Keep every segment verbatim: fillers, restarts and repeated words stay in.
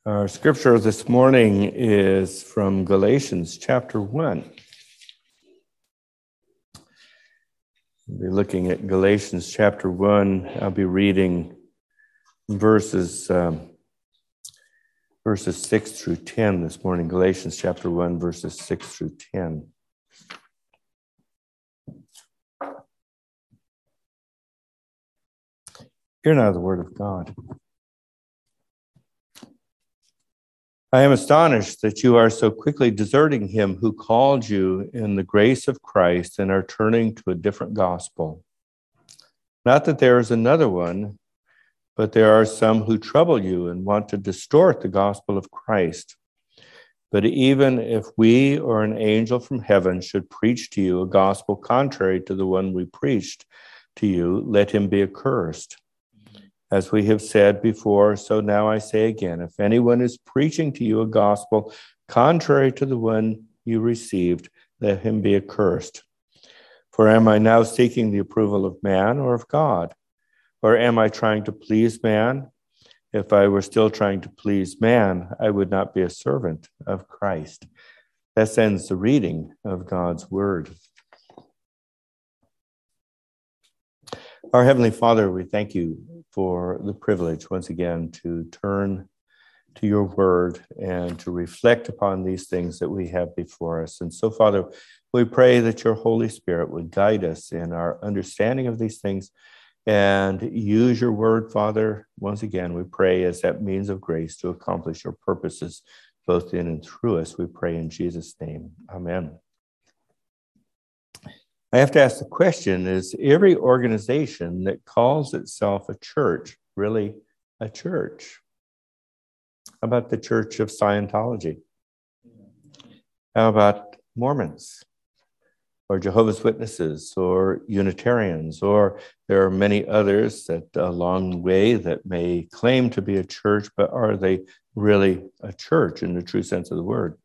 Our scripture this morning is from Galatians chapter one. We'll be looking at Galatians chapter one. I'll be reading verses um, verses six through ten this morning. Galatians chapter one, verses six through ten. Hear now the word of God. I am astonished that you are so quickly deserting him who called you in the grace of Christ and are turning to a different gospel. Not that there is another one, but there are some who trouble you and want to distort the gospel of Christ. But even if we or an angel from heaven should preach to you a gospel contrary to the one we preached to you, let him be accursed. As we have said before, so now I say again, if anyone is preaching to you a gospel contrary to the one you received, let him be accursed. For am I now seeking the approval of man or of God? Or am I trying to please man? If I were still trying to please man, I would not be a servant of Christ. That ends the reading of God's word. Our Heavenly Father, we thank you for the privilege once again to turn to your word and to reflect upon these things that we have before us. And so, Father, we pray that your Holy Spirit would guide us in our understanding of these things and use your word, Father, once again, we pray as that means of grace to accomplish your purposes both in and through us. We pray in Jesus' name. Amen. I have to ask the question, is every organization that calls itself a church really a church? How about the Church of Scientology? How about Mormons or Jehovah's Witnesses or Unitarians? Or there are many others that along the way that may claim to be a church, but are they really a church in the true sense of the word?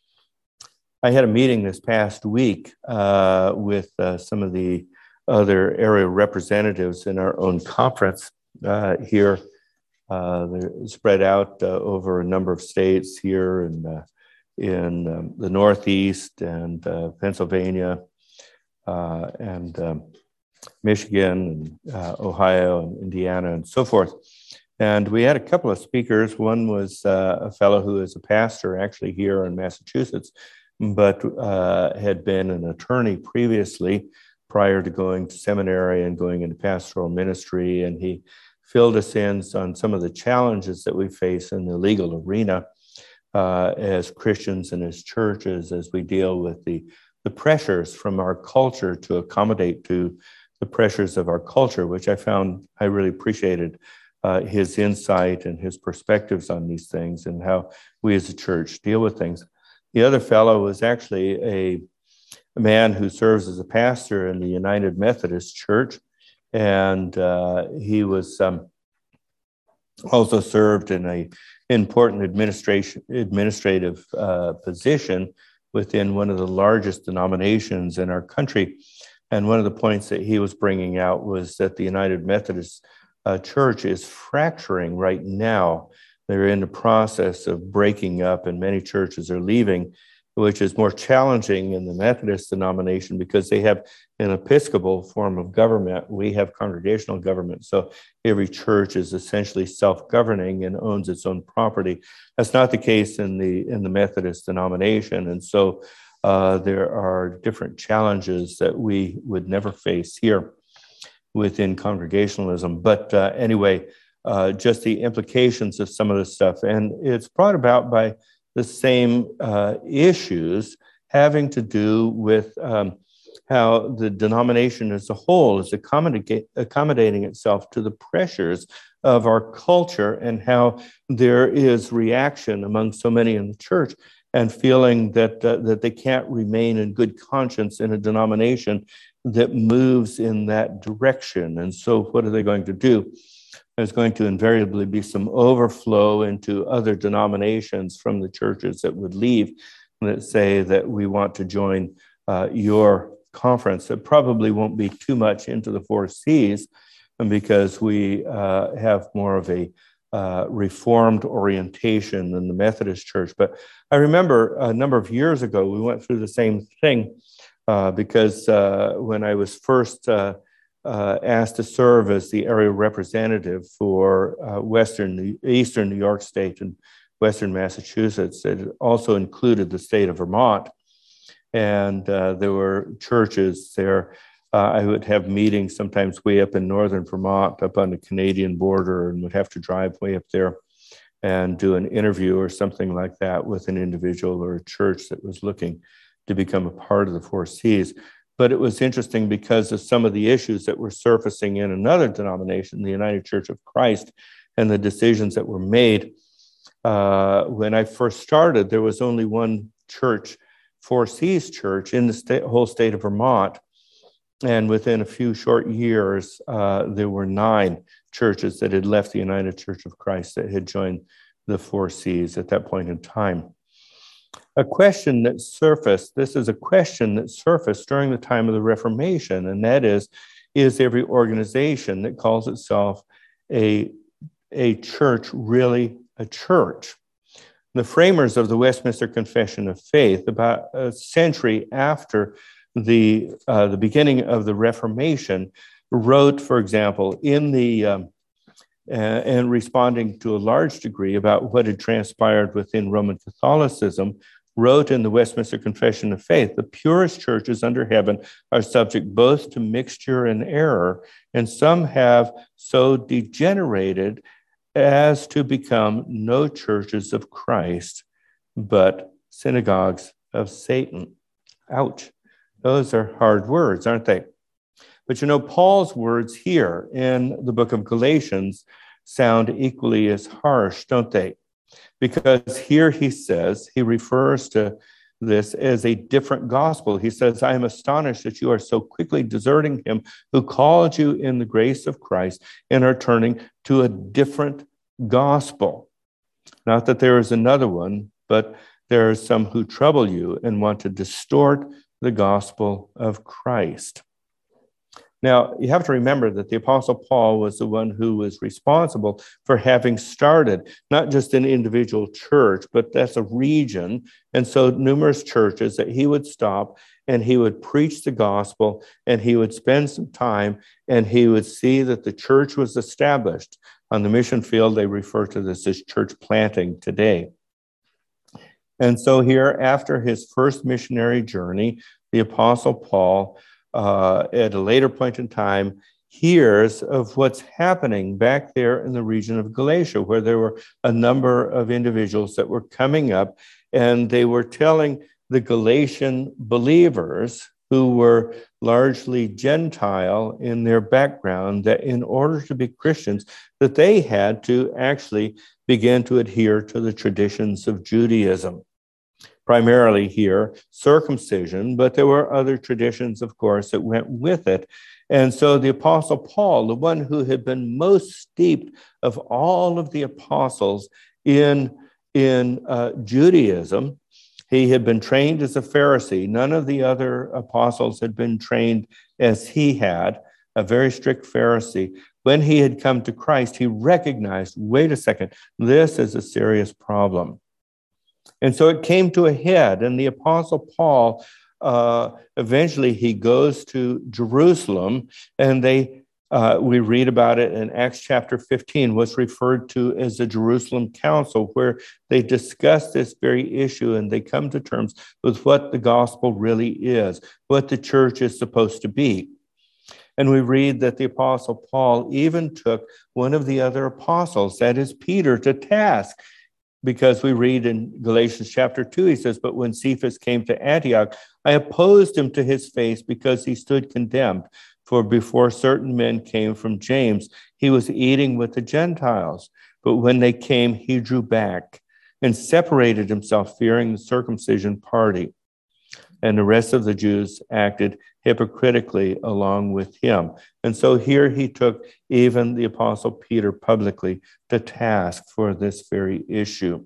I had a meeting this past week uh, with uh, some of the other area representatives in our own conference uh, here. Uh, they're spread out uh, over a number of states here in, uh, in um, the Northeast and uh, Pennsylvania uh, and um, Michigan and uh, Ohio and Indiana and so forth. And we had a couple of speakers. One was uh, a fellow who is a pastor actually here in Massachusetts, but uh, had been an attorney previously prior to going to seminary and going into pastoral ministry. And he filled us in on some of the challenges that we face in the legal arena uh, as Christians and as churches as we deal with the, the pressures from our culture to accommodate to the pressures of our culture, which I found I really appreciated uh, his insight and his perspectives on these things and how we as a church deal with things. The other fellow was actually a, a man who serves as a pastor in the United Methodist Church, and uh, he was um, also served in a important administration administrative uh, position within one of the largest denominations in our country. And one of the points that he was bringing out was that the United Methodist uh, Church is fracturing right now. They're in the process of breaking up, and many churches are leaving, which is more challenging in the Methodist denomination because they have an Episcopal form of government. We have congregational government, so every church is essentially self-governing and owns its own property. That's not the case in the in the Methodist denomination, and so uh, there are different challenges that we would never face here within congregationalism. But uh, anyway, Uh, just the implications of some of this stuff. And it's brought about by the same uh, issues having to do with um, how the denomination as a whole is accommodate, accommodating itself to the pressures of our culture and how there is reaction among so many in the church and feeling that, uh, that they can't remain in good conscience in a denomination that moves in that direction. And so what are they going to do? There's going to invariably be some overflow into other denominations from the churches that would leave that say that we want to join uh, your conference. It probably won't be too much into the four C's because we uh, have more of a uh, Reformed orientation in the Methodist Church. But I remember a number of years ago, we went through the same thing uh, because uh, when I was first uh, uh, asked to serve as the area representative for uh, Western, Eastern New York State and Western Massachusetts, it also included the state of Vermont. And uh, there were churches there. Uh, I would have meetings sometimes way up in northern Vermont, up on the Canadian border, and would have to drive way up there and do an interview or something like that with an individual or a church that was looking to become a part of the Four Cs. But it was interesting because of some of the issues that were surfacing in another denomination, the United Church of Christ, and the decisions that were made. Uh, when I first started, there was only one church, Four Cs Church, in the state, whole state of Vermont. And within a few short years, uh, there were nine churches that had left the United Church of Christ that had joined the Four Cs at that point in time. A question that surfaced, this is a question that surfaced during the time of the Reformation, and that is, is every organization that calls itself a, a church really a church? The framers of the Westminster Confession of Faith, about a century after the, uh, the beginning of the Reformation, wrote, for example, in the, um, uh, and responding to a large degree about what had transpired within Roman Catholicism, wrote in the Westminster Confession of Faith, the purest churches under heaven are subject both to mixture and error, and some have so degenerated as to become no churches of Christ, but synagogues of Satan. Ouch. Those are hard words, aren't they? But you know, Paul's words here in the book of Galatians sound equally as harsh, don't they? Because here he says, he refers to this as a different gospel. He says, I am astonished that you are so quickly deserting him who called you in the grace of Christ and are turning to a different gospel. Not that there is another one, but there are some who trouble you and want to distort the gospel of Christ. Now, you have to remember that the Apostle Paul was the one who was responsible for having started not just an individual church, but that's a region. And so numerous churches that he would stop and he would preach the gospel and he would spend some time and he would see that the church was established. On the mission field, they refer to this as church planting today. And so here, after his first missionary journey, the Apostle Paul, Uh, at a later point in time, hears of what's happening back there in the region of Galatia, where there were a number of individuals that were coming up, and they were telling the Galatian believers, who were largely Gentile in their background, that in order to be Christians, that they had to actually begin to adhere to the traditions of Judaism. Primarily here, circumcision, but there were other traditions, of course, that went with it. And so the Apostle Paul, the one who had been most steeped of all of the apostles in, in uh, Judaism, he had been trained as a Pharisee. None of the other apostles had been trained as he had, a very strict Pharisee. When he had come to Christ, he recognized, wait a second, this is a serious problem. And so it came to a head, and the Apostle Paul, uh, eventually he goes to Jerusalem, and they, uh, we read about it in Acts chapter fifteen, what's referred to as the Jerusalem Council, where they discuss this very issue, and they come to terms with what the gospel really is, what the church is supposed to be. And we read that the Apostle Paul even took one of the other apostles, that is Peter, to task. Because we read in Galatians chapter two, he says, but when Cephas came to Antioch, I opposed him to his face because he stood condemned. For before certain men came from James, he was eating with the Gentiles. But when they came, he drew back and separated himself, fearing the circumcision party. And the rest of the Jews acted hypocritically along with him. And so here he took even the Apostle Peter publicly to task for this very issue.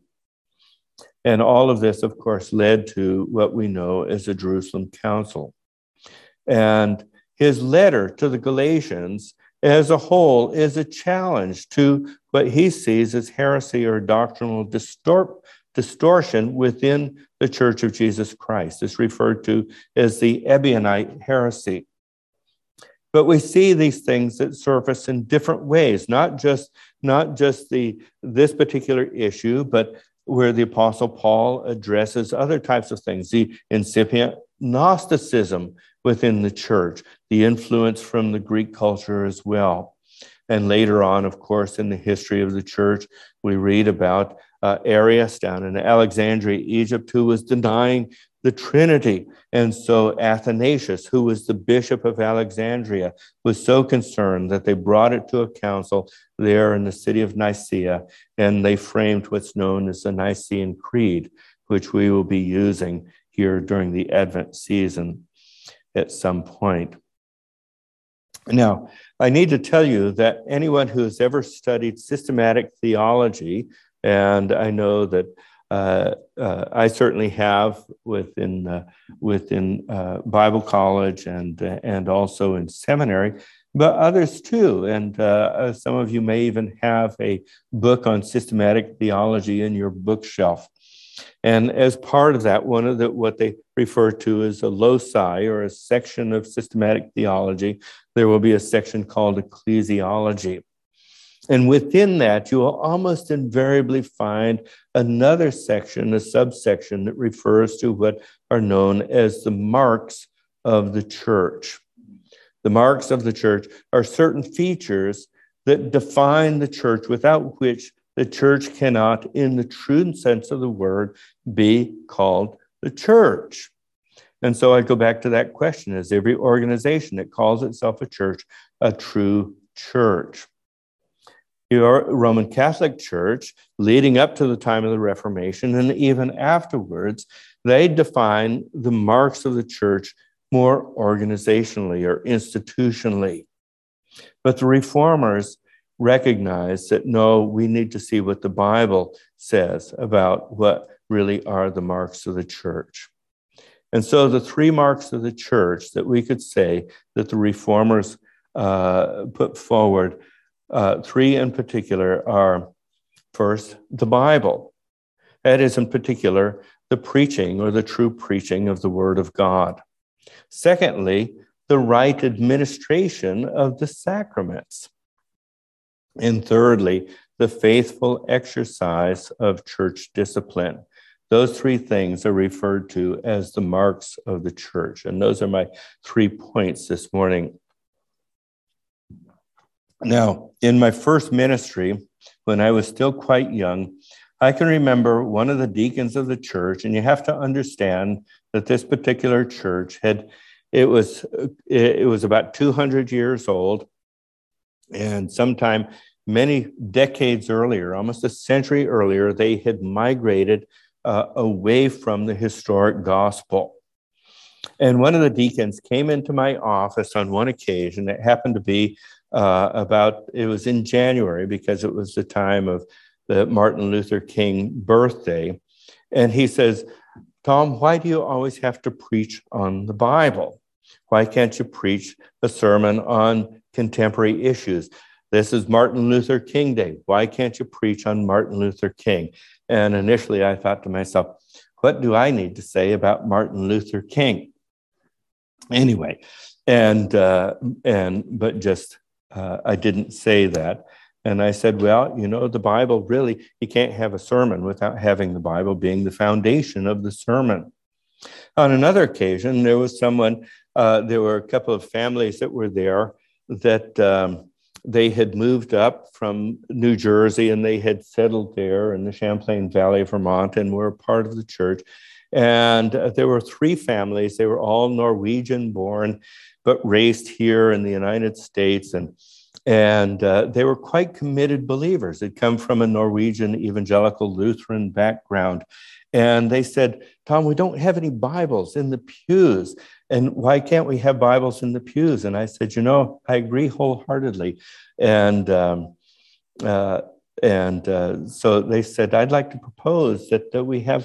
And all of this, of course, led to what we know as the Jerusalem Council. And his letter to the Galatians as a whole is a challenge to what he sees as heresy or doctrinal distort, distortion within the Church of Jesus Christ. It's referred to as the Ebionite heresy. But we see these things that surface in different ways, not just, not just the, this particular issue, but where the Apostle Paul addresses other types of things, the incipient Gnosticism within the church, the influence from the Greek culture as well. And later on, of course, in the history of the church, we read about uh, Arius down in Alexandria, Egypt, who was denying the Trinity. And so Athanasius, who was the bishop of Alexandria, was so concerned that they brought it to a council there in the city of Nicaea, and they framed what's known as the Nicene Creed, which we will be using here during the Advent season at some point. Now, I need to tell you that anyone who has ever studied systematic theology, and I know that uh, uh, I certainly have within uh, within uh, Bible college and uh, and also in seminary, but others too. And uh, some of you may even have a book on systematic theology in your bookshelf. And as part of that, one of the what they refer to as a loci, or a section of systematic theology, there will be a section called ecclesiology. And within that, you will almost invariably find another section, a subsection that refers to what are known as the marks of the church. The marks of the church are certain features that define the church, without which the church cannot, in the true sense of the word, be called the church. And so I go back to that question: is every organization that calls itself a church a true church? Your Roman Catholic Church, leading up to the time of the Reformation and even afterwards, they define the marks of the church more organizationally or institutionally. But the Reformers recognize that, no, we need to see what the Bible says about what really are the marks of the church. And so the three marks of the church that we could say that the Reformers uh, put forward, uh, three in particular, are first, the Bible. That is, in particular, the preaching or the true preaching of the Word of God. Secondly, the right administration of the sacraments. And thirdly, the faithful exercise of church discipline. Those three things are referred to as the marks of the church. And those are my three points this morning. Now, in my first ministry, when I was still quite young, I can remember one of the deacons of the church, and you have to understand that this particular church had, it was, it was about two hundred years old. And sometime many decades earlier, almost a century earlier, they had migrated uh, away from the historic gospel. And one of the deacons came into my office on one occasion. It happened to be uh, about, it was in January because it was the time of the Martin Luther King birthday. And he says, "Tom, why do you always have to preach on the Bible? Why can't you preach a sermon on contemporary issues? This is Martin Luther King Day. Why can't you preach on Martin Luther King?" And initially I thought to myself, what do I need to say about Martin Luther King? Anyway, and, uh, and but just, uh, I didn't say that. And I said, well, you know, the Bible really, you can't have a sermon without having the Bible being the foundation of the sermon. On another occasion, there was someone, uh, there were a couple of families that were there that um, they had moved up from New Jersey and they had settled there in the Champlain Valley of Vermont and were a part of the church. And uh, there were three families. They were all Norwegian born, but raised here in the United States. And And uh, they were quite committed believers. They'd come from a Norwegian evangelical Lutheran background. And they said, "Tom, we don't have any Bibles in the pews. And why can't we have Bibles in the pews?" And I said, you know, I agree wholeheartedly. And, um, uh, and uh, so they said, "I'd like to propose that, that we have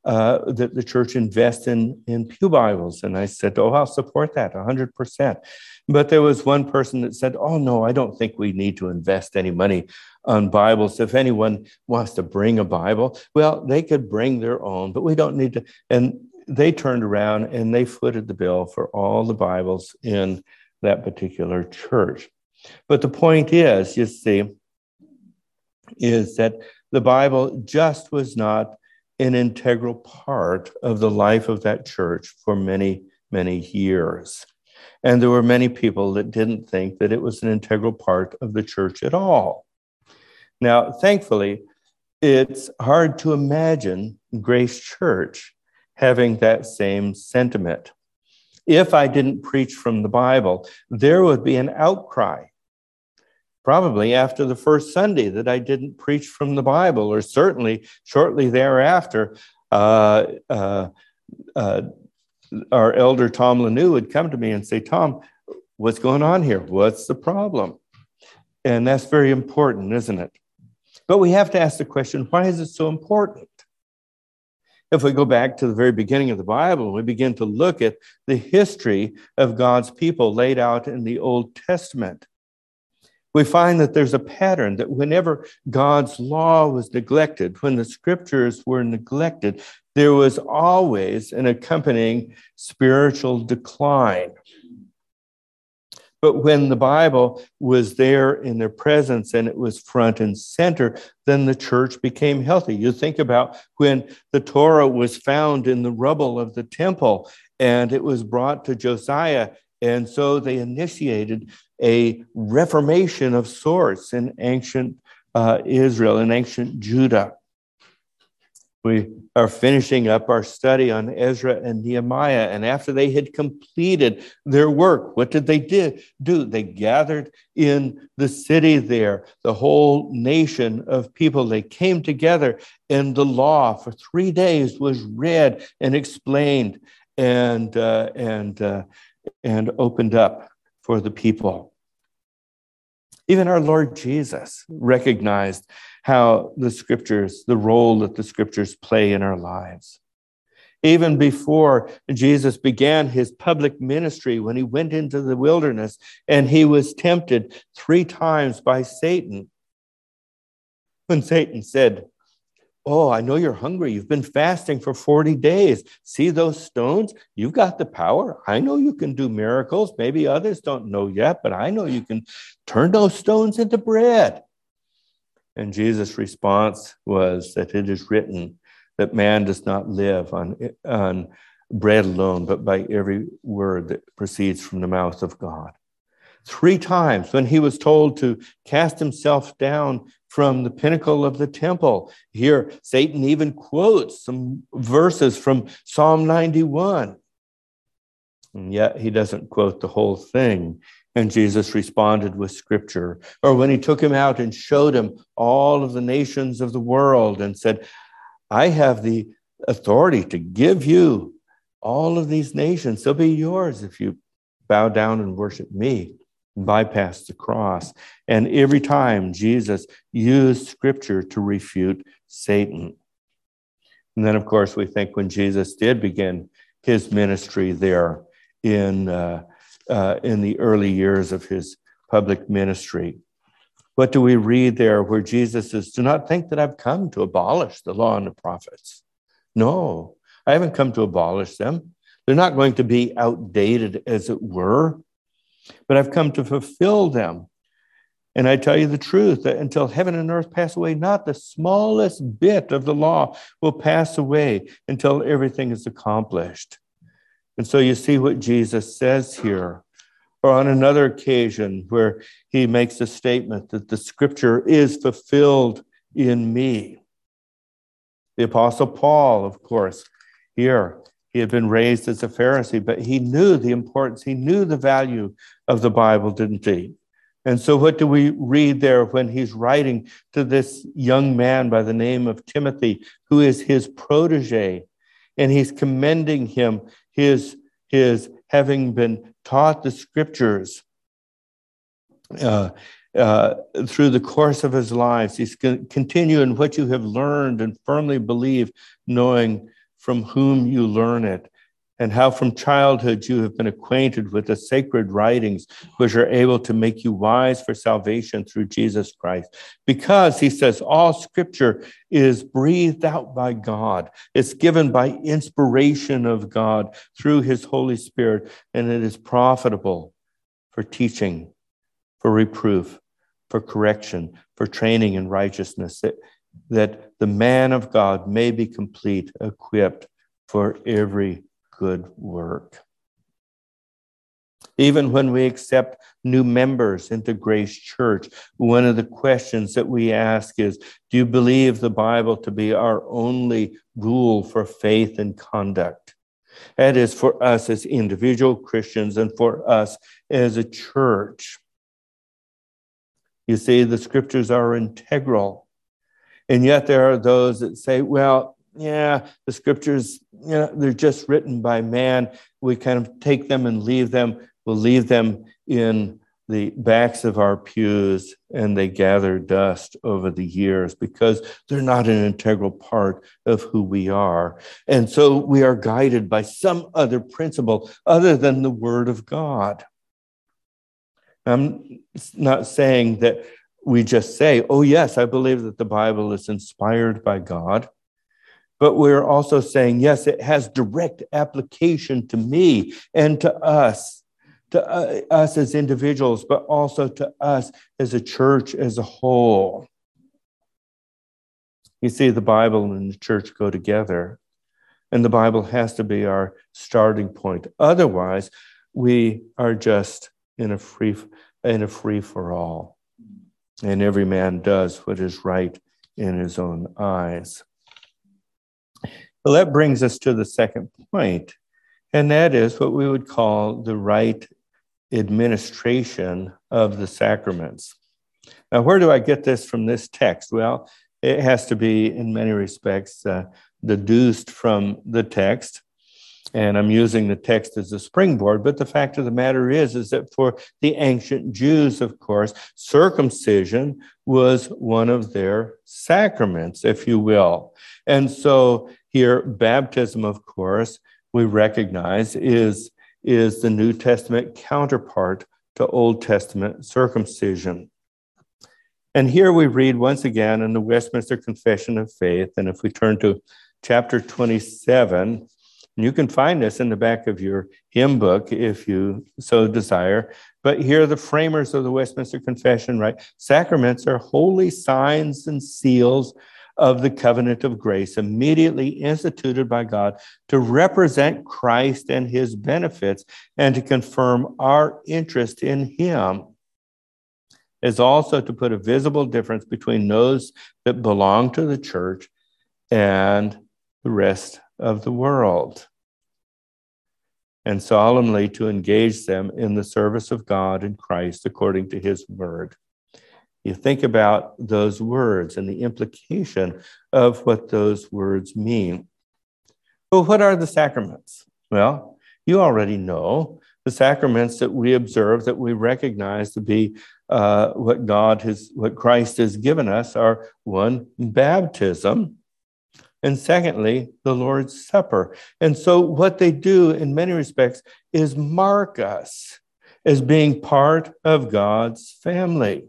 uh, that the church invest in, in pew Bibles. And I said, oh, I'll support that one hundred percent. But there was one person that said, oh, no, I don't think we need to invest any money on Bibles. If anyone wants to bring a Bible, well, they could bring their own, but we don't need to. And they turned around and they footed the bill for all the Bibles in that particular church. But the point is, you see, is that the Bible just was not an integral part of the life of that church for many, many years. And there were many people that didn't think that it was an integral part of the church at all. Now, thankfully, it's hard to imagine Grace Church having that same sentiment. If I didn't preach from the Bible, there would be an outcry, probably after the first Sunday that I didn't preach from the Bible, or certainly shortly thereafter. Uh, uh, uh, our elder Tom Lanou would come to me and say, Tom, what's going on here? What's the problem? And that's very important, isn't it? But we have to ask the question, why is it so important? If we go back to the very beginning of the Bible, we begin to look at the history of God's people laid out in the Old Testament, we find that there's a pattern that whenever God's law was neglected, when the scriptures were neglected, there was always an accompanying spiritual decline. But when the Bible was there in their presence and it was front and center, then the church became healthy. You think about when the Torah was found in the rubble of the temple and it was brought to Josiah. And so they initiated a reformation of sorts in ancient uh, Israel, in ancient Judah. We are finishing up our study on Ezra and Nehemiah. And after they had completed their work, what did they did, do? They gathered in the city there, the whole nation of people. They came together, and the law for three days was read and explained and, uh, and, uh, and opened up for the people. Even our Lord Jesus recognized how the scriptures, the role that the scriptures play in our lives. Even before Jesus began his public ministry, when he went into the wilderness and he was tempted three times by Satan, when Satan said, oh, I know you're hungry. You've been fasting for forty days. See those stones? You've got the power. I know you can do miracles. Maybe others don't know yet, but I know you can turn those stones into bread. And Jesus' response was that it is written that man does not live on, on bread alone, but by every word that proceeds from the mouth of God. Three times when he was told to cast himself down from the pinnacle of the temple. Here, Satan even quotes some verses from Psalm ninety-one. And yet he doesn't quote the whole thing. And Jesus responded with scripture. Or when he took him out and showed him all of the nations of the world and said, I have the authority to give you all of these nations. They'll be yours if you bow down and worship me. Bypass the cross. And every time Jesus used scripture to refute Satan. And then, of course, we think when Jesus did begin his ministry there in, uh, uh, in the early years of his public ministry, what do we read there where Jesus says, do not think that I've come to abolish the law and the prophets. No, I haven't come to abolish them. They're not going to be outdated, as it were. But I've come to fulfill them. And I tell you the truth, that until heaven and earth pass away, not the smallest bit of the law will pass away until everything is accomplished. And so you see what Jesus says here. Or on another occasion where he makes a statement that the scripture is fulfilled in me. The Apostle Paul, of course, here, he had been raised as a Pharisee, but he knew the importance, he knew the value of the Bible, didn't he? And so what do we read there when he's writing to this young man by the name of Timothy, who is his protege, and he's commending him his, his having been taught the scriptures uh, uh, through the course of his life. He's con- continue in what you have learned and firmly believe, knowing from whom you learn it, and how from childhood you have been acquainted with the sacred writings, which are able to make you wise for salvation through Jesus Christ. Because, he says, all scripture is breathed out by God. It's given by inspiration of God through his Holy Spirit, and it is profitable for teaching, for reproof, for correction, for training in righteousness, that, that the man of God may be complete, equipped for every good work. Even when we accept new members into Grace Church, one of the questions that we ask is, do you believe the Bible to be our only rule for faith and conduct? That is for us as individual Christians and for us as a church. You see, the scriptures are integral. And yet there are those that say, well, yeah, the scriptures, you know, they're just written by man. We kind of take them and leave them. We'll leave them in the backs of our pews, and they gather dust over the years because they're not an integral part of who we are. And so we are guided by some other principle other than the Word of God. I'm not saying that we just say, oh, yes, I believe that the Bible is inspired by God. But we're also saying, yes, it has direct application to me and to us, to uh, us as individuals, but also to us as a church as a whole. You see, the Bible and the church go together, and the Bible has to be our starting point. Otherwise, we are just in a free, in a free for all, and every man does what is right in his own eyes. Well, that brings us to the second point, and that is what we would call the right administration of the sacraments. Now, where do I get this from this text? Well, it has to be, in many respects, uh, deduced from the text, and I'm using the text as a springboard, but the fact of the matter is, is that for the ancient Jews, of course, circumcision was one of their sacraments, if you will. And so here, baptism, of course, we recognize is, is the New Testament counterpart to Old Testament circumcision. And here we read once again in the Westminster Confession of Faith, and if we turn to chapter twenty-seven, and you can find this in the back of your hymn book if you so desire. But here the framers of the Westminster Confession write, sacraments are holy signs and seals of the covenant of grace immediately instituted by God to represent Christ and his benefits and to confirm our interest in him, is also to put a visible difference between those that belong to the church and the rest of the world, and solemnly to engage them in the service of God and Christ according to his word. You think about those words and the implication of what those words mean. Well, what are the sacraments? Well, you already know the sacraments that we observe, that we recognize to be uh, what God has, what Christ has given us are, one, baptism, and secondly, the Lord's Supper. And so what they do in many respects is mark us as being part of God's family.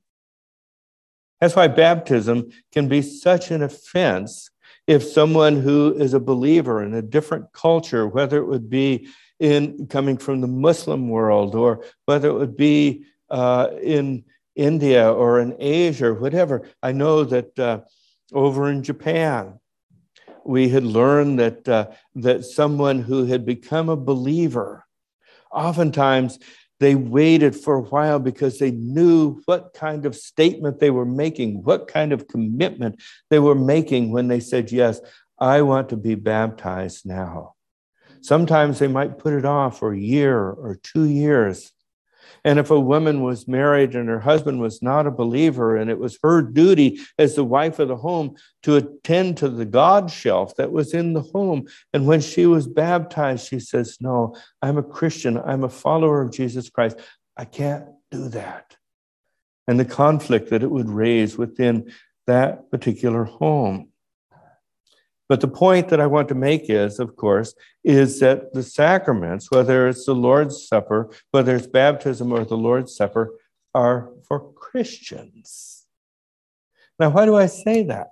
That's why baptism can be such an offense if someone who is a believer in a different culture, whether it would be in coming from the Muslim world or whether it would be uh, in India or in Asia or whatever. I know that uh, over in Japan, we had learned that uh, that someone who had become a believer, oftentimes they waited for a while because they knew what kind of statement they were making, what kind of commitment they were making when they said, yes, I want to be baptized now. Sometimes they might put it off for a year or two years. And if a woman was married and her husband was not a believer, and it was her duty as the wife of the home to attend to the God shelf that was in the home. And when she was baptized, she says, no, I'm a Christian. I'm a follower of Jesus Christ. I can't do that. And the conflict that it would raise within that particular home. But the point that I want to make is, of course, is that the sacraments, whether it's the Lord's Supper, whether it's baptism or the Lord's Supper, are for Christians. Now, why do I say that?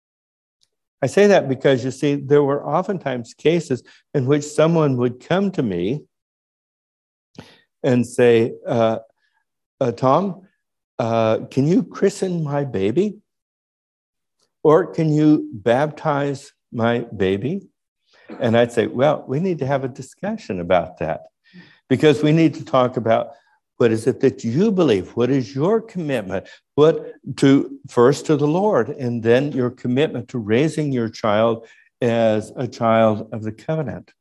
I say that because, you see, there were oftentimes cases in which someone would come to me and say, uh, uh, Tom, uh, can you christen my baby? Or can you baptize my baby? And I'd say, well, we need to have a discussion about that, because we need to talk about what is it that you believe? What is your commitment? What to first to the Lord, and then your commitment to raising your child as a child of the covenant.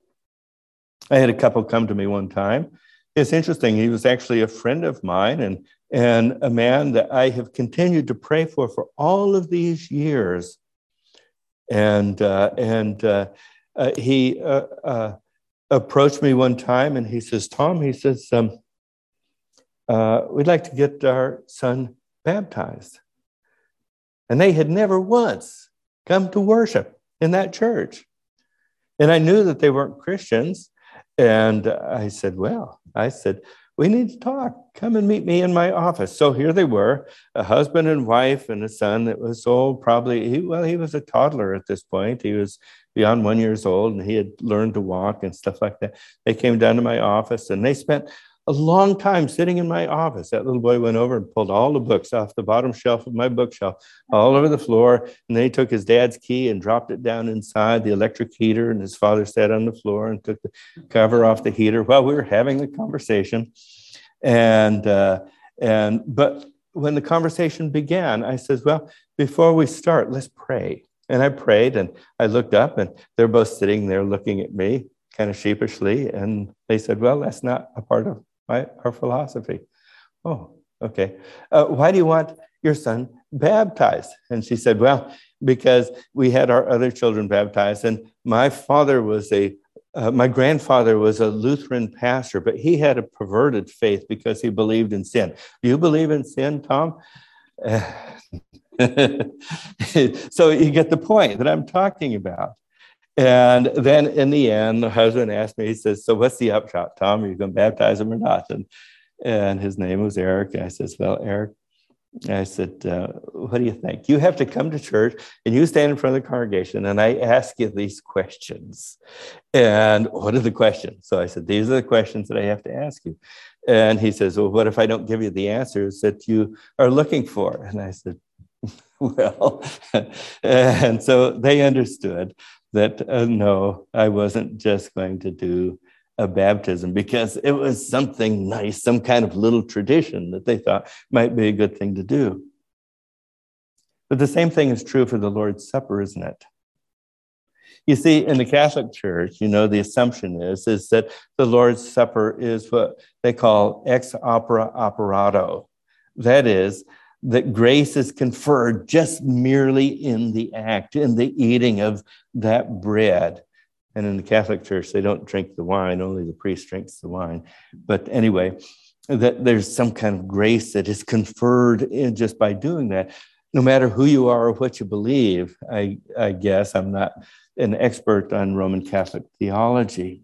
I had a couple come to me one time. It's interesting. He was actually a friend of mine, and, and a man that I have continued to pray for for all of these years. And, uh, and uh, uh, he uh, uh, approached me one time, and he says, Tom, he says, um, uh, we'd like to get our son baptized. And they had never once come to worship in that church. And I knew that they weren't Christians. And I said, well, I said, we need to talk. Come and meet me in my office. So here they were, a husband and wife and a son that was old, probably, he, well, he was a toddler at this point. He was beyond one years old, and he had learned to walk and stuff like that. They came down to my office, and they spent a long time sitting in my office. That little boy went over and pulled all the books off the bottom shelf of my bookshelf, all over the floor. And then he took his dad's key and dropped it down inside the electric heater. And his father sat on the floor and took the cover off the heater while we were having the conversation. And, uh, and, but when the conversation began, I said, well, before we start, let's pray. And I prayed, and I looked up, and they're both sitting there looking at me kind of sheepishly. And they said, well, that's not a part of my, our philosophy. Oh, okay. Uh, why do you want your son baptized? And she said, well, because we had our other children baptized, and my father was a, uh, my grandfather was a Lutheran pastor, but he had a perverted faith because he believed in sin. Do you believe in sin, Tom? Uh, so you get the point that I'm talking about. And then in the end, the husband asked me, he says, so what's the upshot, Tom? Are you going to baptize him or not? And, and his name was Eric. And I says, well, Eric, I said, uh, what do you think? You have to come to church, and you stand in front of the congregation, and I ask you these questions. And what are the questions? So I said, these are the questions that I have to ask you. And he says, well, what if I don't give you the answers that you are looking for? And I said, well, and so they understood that, uh, no, I wasn't just going to do a baptism because it was something nice, some kind of little tradition that they thought might be a good thing to do. But the same thing is true for the Lord's Supper, isn't it? You see, in the Catholic Church, you know, the assumption is, is that the Lord's Supper is what they call ex opere operato. That is, that grace is conferred just merely in the act, in the eating of that bread. And in the Catholic Church, they don't drink the wine, only the priest drinks the wine. But anyway, that there's some kind of grace that is conferred in just by doing that. No matter who you are or what you believe, I, I guess I'm not an expert on Roman Catholic theology.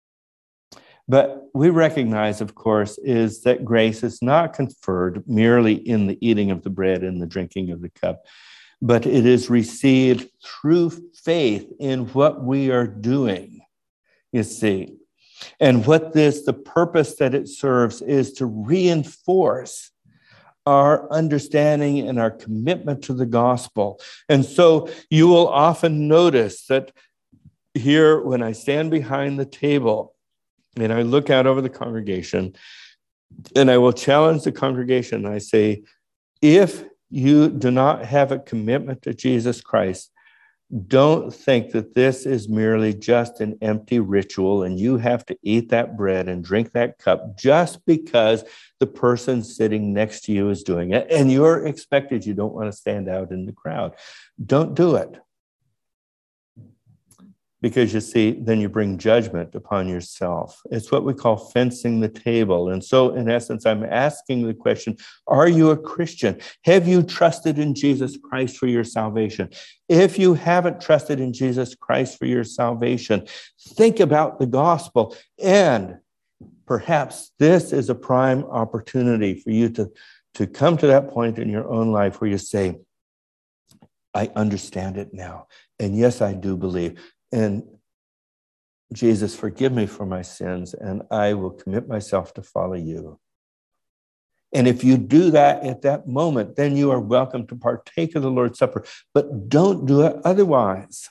But we recognize, of course, is that grace is not conferred merely in the eating of the bread and the drinking of the cup, but it is received through faith in what we are doing, you see. And what this, the purpose that it serves is to reinforce our understanding and our commitment to the gospel. And so you will often notice that here, when I stand behind the table, and I look out over the congregation, and I will challenge the congregation. I say, if you do not have a commitment to Jesus Christ, don't think that this is merely just an empty ritual and you have to eat that bread and drink that cup just because the person sitting next to you is doing it and you're expected, you don't want to stand out in the crowd. Don't do it. Because you see, then you bring judgment upon yourself. It's what we call fencing the table. And so, in essence, I'm asking the question, are you a Christian? Have you trusted in Jesus Christ for your salvation? If you haven't trusted in Jesus Christ for your salvation, think about the gospel. And perhaps this is a prime opportunity for you to, to come to that point in your own life where you say, I understand it now. And yes, I do believe. And Jesus, forgive me for my sins, and I will commit myself to follow you. And if you do that at that moment, then you are welcome to partake of the Lord's Supper, but don't do it otherwise.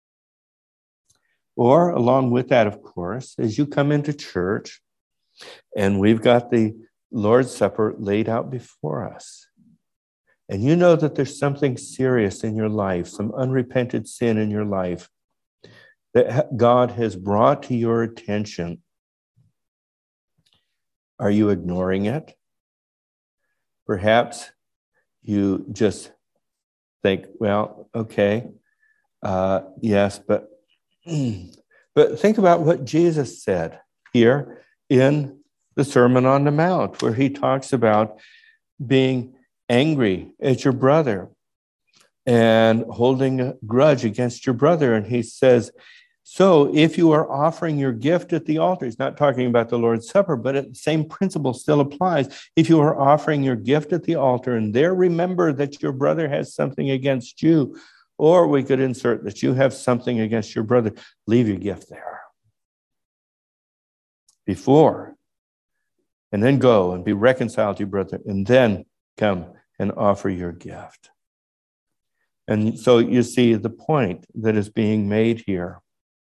Or along with that, of course, as you come into church, and we've got the Lord's Supper laid out before us, and you know that there's something serious in your life, some unrepented sin in your life, that God has brought to your attention. Are you ignoring it? Perhaps you just think, well, okay, uh, yes, but, but think about what Jesus said here in the Sermon on the Mount, where he talks about being angry at your brother and holding a grudge against your brother. And he says, so if you are offering your gift at the altar, he's not talking about the Lord's Supper, but the same principle still applies. If you are offering your gift at the altar and there remember that your brother has something against you, or we could insert that you have something against your brother, leave your gift there before, and then go and be reconciled to your brother, and then come and offer your gift. And so you see the point that is being made here.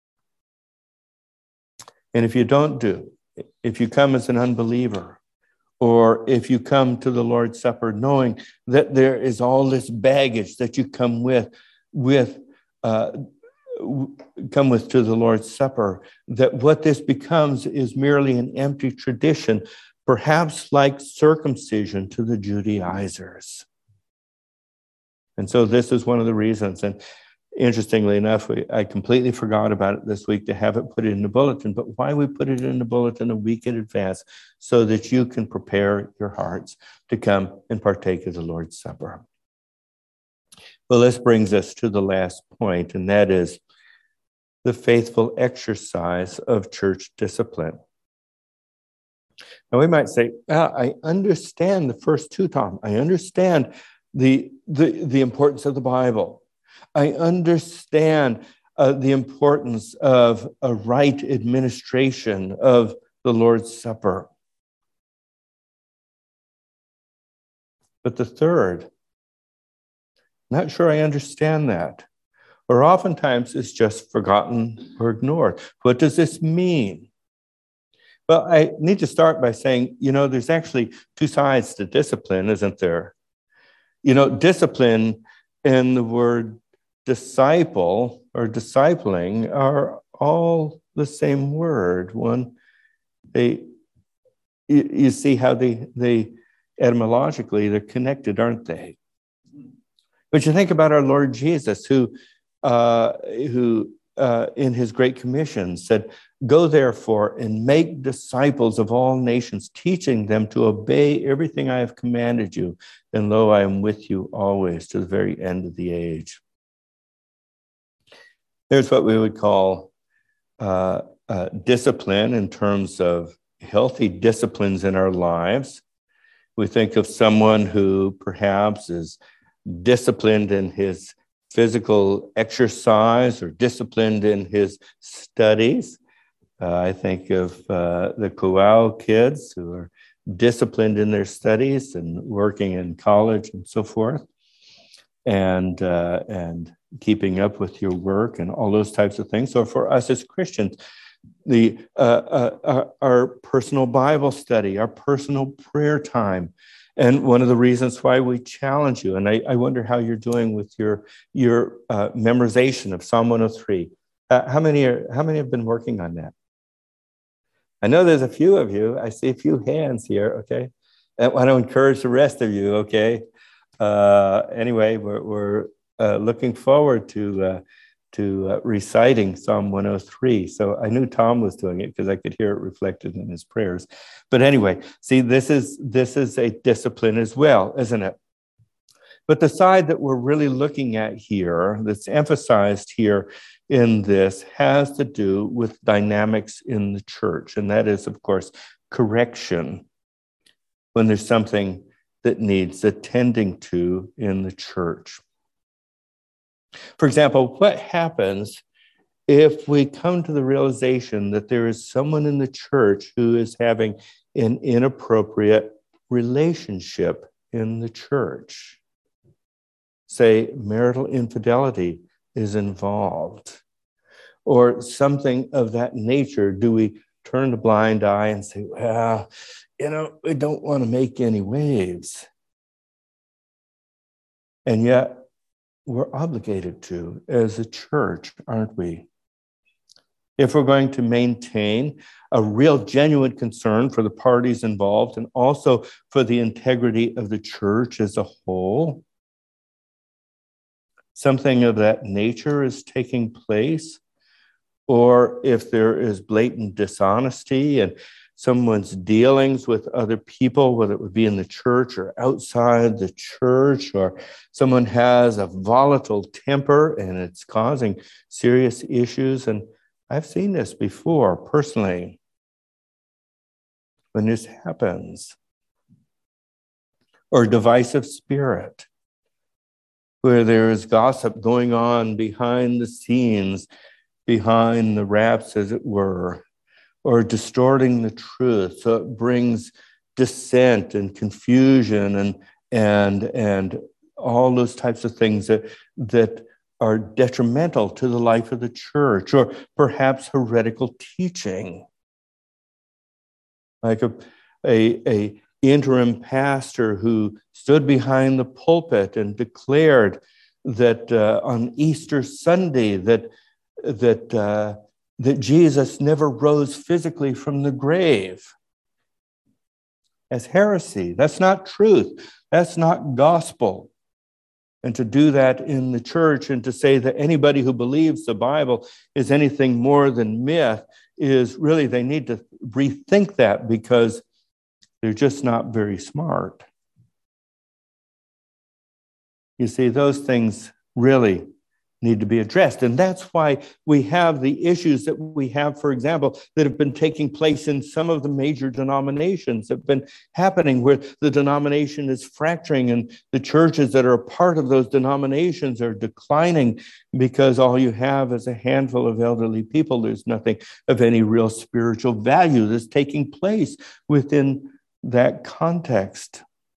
And if you don't do, if you come as an unbeliever, or if you come to the Lord's Supper knowing that there is all this baggage that you come with, with uh, come with to the Lord's Supper, that what this becomes is merely an empty tradition, perhaps like circumcision to the Judaizers. And so this is one of the reasons. And interestingly enough, we, I completely forgot about it this week to have it put in the bulletin, but why we put it in the bulletin a week in advance so that you can prepare your hearts to come and partake of the Lord's Supper. Well, this brings us to the last point, and that is the faithful exercise of church discipline. Now, we might say, ah, I understand the first two, Tom. I understand the, the, the importance of the Bible. I understand uh, the importance of a right administration of the Lord's Supper. But the third, not sure I understand that. Or oftentimes it's just forgotten or ignored. What does this mean? Well, I need to start by saying, you know, there's actually two sides to discipline, isn't there? You know, discipline and the word disciple or discipling are all the same word. One, they, you, you see how they, they etymologically, they're connected, aren't they? But you think about our Lord Jesus, who, uh, who uh, in his Great Commission said, go therefore and make disciples of all nations, teaching them to obey everything I have commanded you. And lo, I am with you always to the very end of the age. There's what we would call uh, uh, discipline in terms of healthy disciplines in our lives. We think of someone who perhaps is disciplined in his physical exercise or disciplined in his studies. Uh, I think of uh, the Kuau kids who are disciplined in their studies and working in college and so forth, and uh, and keeping up with your work and all those types of things. So for us as Christians, the uh, uh, our, our personal Bible study, our personal prayer time, and one of the reasons why we challenge you, and I, I wonder how you're doing with your your uh, memorization of Psalm one oh three. Uh, how many are how many have been working on that? I know there's a few of you. I see a few hands here, okay? I want to encourage the rest of you, okay? Uh, anyway, we're, we're uh, looking forward to, uh, to uh, reciting Psalm one oh three. So I knew Tom was doing it because I could hear it reflected in his prayers. But anyway, see, this is this is a discipline as well, isn't it? But the side that we're really looking at here, that's emphasized here in this, has to do with dynamics in the church. And that is, of course, correction when there's something that needs attending to in the church. For example, what happens if we come to the realization that there is someone in the church who is having an inappropriate relationship in the church? Say marital infidelity is involved, or something of that nature. Do we turn a blind eye and say, well, you know, we don't want to make any waves? And yet we're obligated to as a church, aren't we? If we're going to maintain a real genuine concern for the parties involved and also for the integrity of the church as a whole, something of that nature is taking place, or if there is blatant dishonesty and someone's dealings with other people, whether it would be in the church or outside the church, or someone has a volatile temper and it's causing serious issues. And I've seen this before personally when this happens. Or divisive spirit, where there is gossip going on behind the scenes, behind the wraps, as it were, or distorting the truth. So it brings dissent and confusion and and and all those types of things that that are detrimental to the life of the church, or perhaps heretical teaching, like a a, a interim pastor who stood behind the pulpit and declared that uh, on Easter Sunday that that uh, that Jesus never rose physically from the grave. As heresy. That's not truth. That's not gospel. And to do that in the church and to say that anybody who believes the Bible is anything more than myth is really, they need to rethink that, because they're just not very smart. You see, those things really need to be addressed. And that's why we have the issues that we have, for example, that have been taking place in some of the major denominations that have been happening, where the denomination is fracturing and the churches that are a part of those denominations are declining, because all you have is a handful of elderly people. There's nothing of any real spiritual value that's taking place within that context.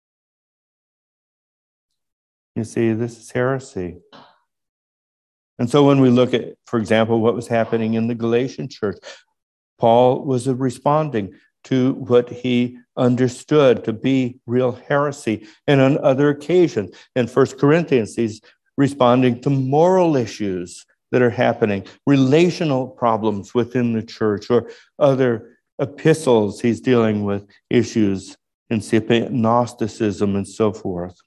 You see, this is heresy. And so when we look at, for example, what was happening in the Galatian church, Paul was responding to what he understood to be real heresy. And on other occasions, in First Corinthians, he's responding to moral issues that are happening, relational problems within the church, or other epistles, he's dealing with issues, incipient Gnosticism and so forth.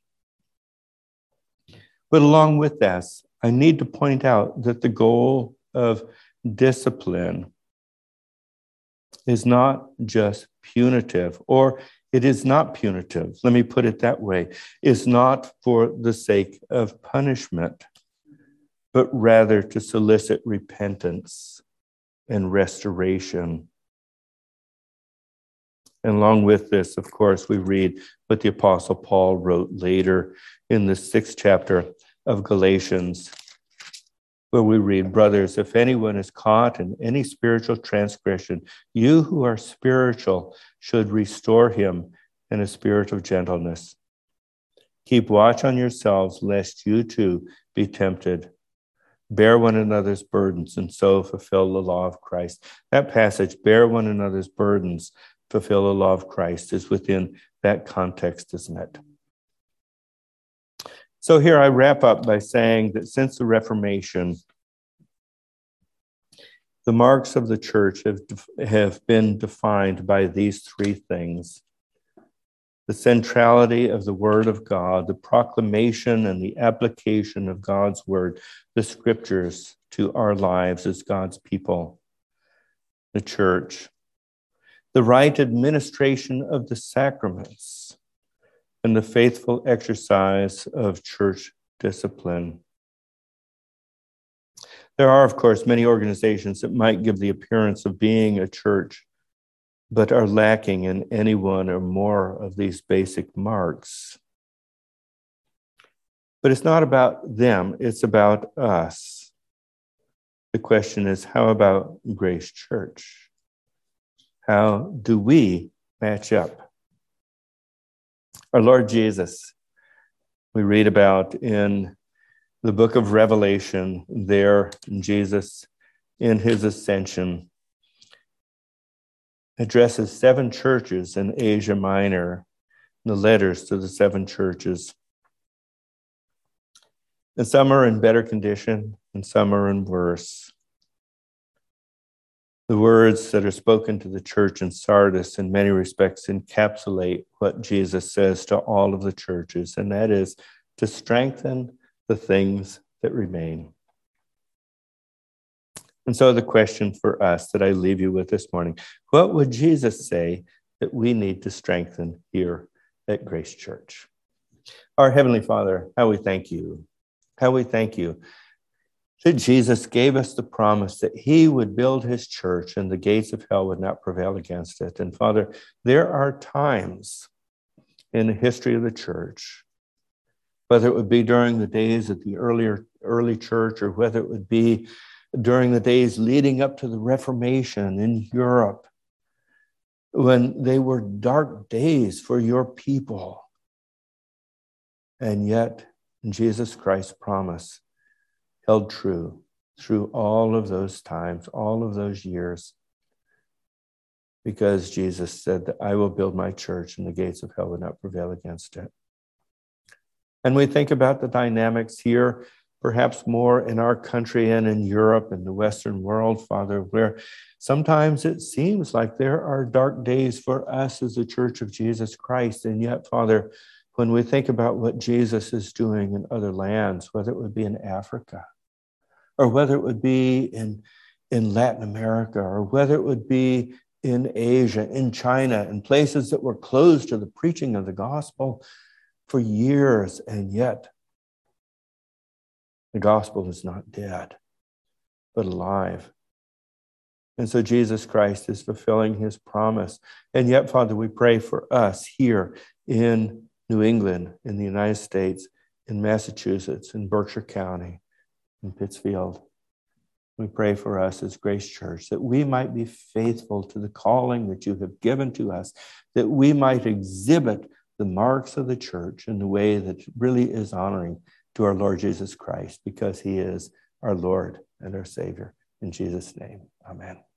But along with this, I need to point out that the goal of discipline is not just punitive, or it is not punitive. Let me put it that way. It's not for the sake of punishment, but rather to solicit repentance and restoration. And along with this, of course, we read what the Apostle Paul wrote later in the sixth chapter of Galatians, where we read, brothers, if anyone is caught in any spiritual transgression, you who are spiritual should restore him in a spirit of gentleness. Keep watch on yourselves, lest you too be tempted. Bear one another's burdens, and so fulfill the law of Christ. That passage, bear one another's burdens, fulfill the law of Christ, is within that context, isn't it? So here I wrap up by saying that since the Reformation, the marks of the church have, have been defined by these three things. the centrality of the Word of God, the proclamation and the application of God's Word, the Scriptures, to our lives as God's people, the church, the right administration of the sacraments, and the faithful exercise of church discipline. There are, of course, many organizations that might give the appearance of being a church, but are lacking in any one or more of these basic marks. But it's not about them, it's about us. The question is, how about Grace Church? How do we match up? Our Lord Jesus, we read about in the book of Revelation, there, Jesus in his ascension, addresses seven churches in Asia Minor, the letters to the seven churches. And some are in better condition, and some are in worse. The words that are spoken to the church in Sardis in many respects encapsulate what Jesus says to all of the churches, and that is to strengthen the things that remain. And so the question for us that I leave you with this morning, what would Jesus say that we need to strengthen here at Grace Church? Our Heavenly Father, how we thank you, how we thank you that Jesus gave us the promise that he would build his church and the gates of hell would not prevail against it. And Father, there are times in the history of the church, whether it would be during the days of the earlier early church or whether it would be during the days leading up to the Reformation in Europe, when they were dark days for your people. And yet, Jesus Christ's promise held true through all of those times, all of those years, because Jesus said that I will build my church and the gates of hell will not prevail against it. And we think about the dynamics here, perhaps more in our country and in Europe and the Western world, Father, where sometimes it seems like there are dark days for us as a Church of Jesus Christ. And yet, Father, when we think about what Jesus is doing in other lands, whether it would be in Africa, or whether it would be in, in Latin America, or whether it would be in Asia, in China, in places that were closed to the preaching of the gospel for years, and yet the gospel is not dead, but alive. And so Jesus Christ is fulfilling his promise. And yet, Father, we pray for us here in New England, in the United States, in Massachusetts, in Berkshire County, in Pittsfield. We pray for us as Grace Church, that we might be faithful to the calling that you have given to us, that we might exhibit the marks of the church in the way that really is honoring to our Lord Jesus Christ, because he is our Lord and our Savior. In Jesus' name, amen.